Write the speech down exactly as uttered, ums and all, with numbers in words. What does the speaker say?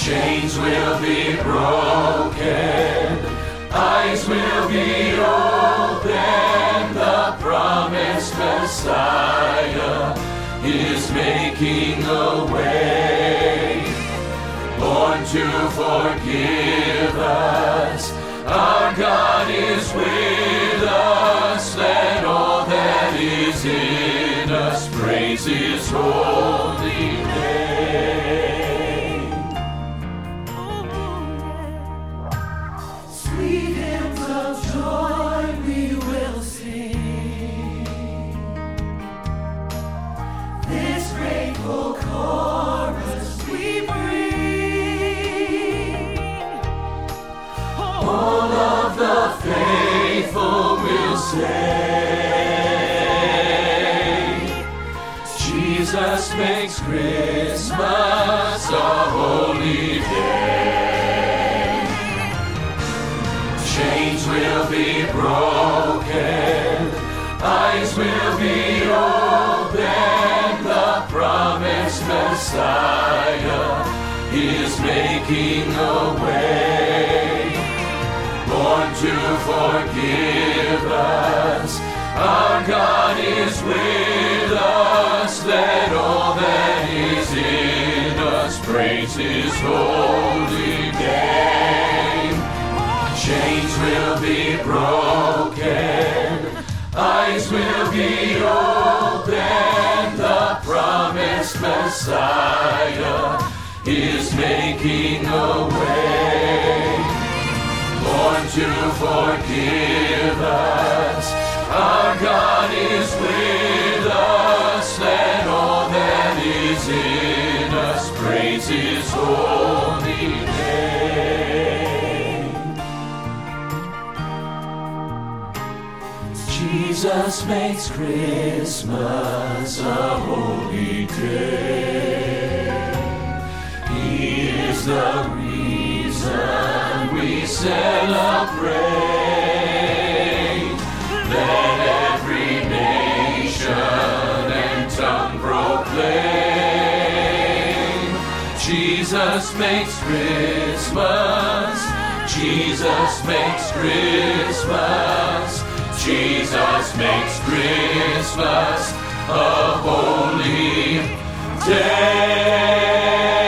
Chains will be broken, eyes will be opened. The promised Messiah is making a way, born to forgive us. Our God is with us. Let all that is in us praise His holy name. Sweet hymns of joy we will sing. This grateful chorus we bring. All of the faithful will say, Jesus makes Christmas a holy day. Chains will be broken, eyes will be opened. The promised Messiah is making a way, born to forgive us. Our God is with us. Let all that is in us praise His holy name. Chains will be broken, eyes will be opened. The promised Messiah is making a way, born to forgive us. Our God is with us. Let all that is in us praise His holy name. Jesus makes Christmas a holy day. He is the reason we celebrate. Let every nation and tongue proclaim, Jesus makes Christmas, Jesus makes Christmas, Jesus makes Christmas a holy day.